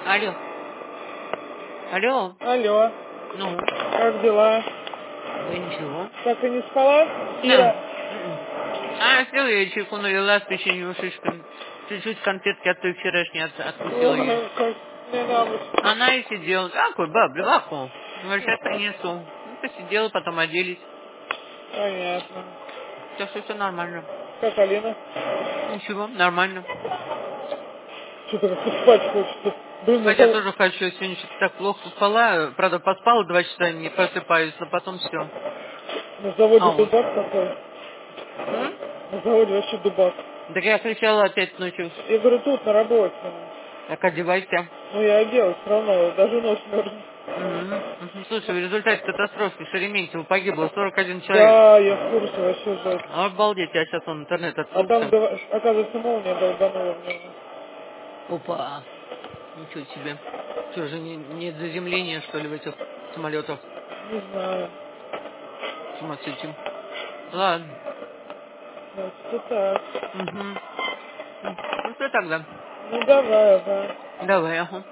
Алло. Алло. Алло. Ну, Как дела? да ничего. Так и не спала? Да. Ира. Села я чайку налила с печеньем шишками. Чуть-чуть конфетки от той вчерашней откусила ей. Ой, как мне надо. Она и сидела. Такой, бабля, лаку. Говорю, сейчас принесу. Ну, посидела, потом оделись. Понятно. Так что все нормально. Как Алина? Ничего, нормально. Что-то как спать хочется. Блин, Спать я тоже хочу. Я сегодня что-то так плохо спала. Правда, поспала 2 часа, не просыпаюсь, а потом все. на заводе А вот. дубак такой. М? На заводе вообще дубак. Так я кричала опять ночью. Я говорю, тут на работе. Так одевайся. Ну я оделась все равно, даже нос мерзнет. Слушай, в результате катастрофы в Шереметьево погибло 41 человек. Да, я в курсе вообще жесть. Обалдеть, я сейчас он интернет А там, открылся. оказывается, молния долбанула в него. Опа, ничего себе. Что же, нет заземления, что ли, в этих самолетах? Не знаю. С ума сойти. Ладно. Значит, вот так. Ну что тогда? Ну давай, ага. Давай, ага.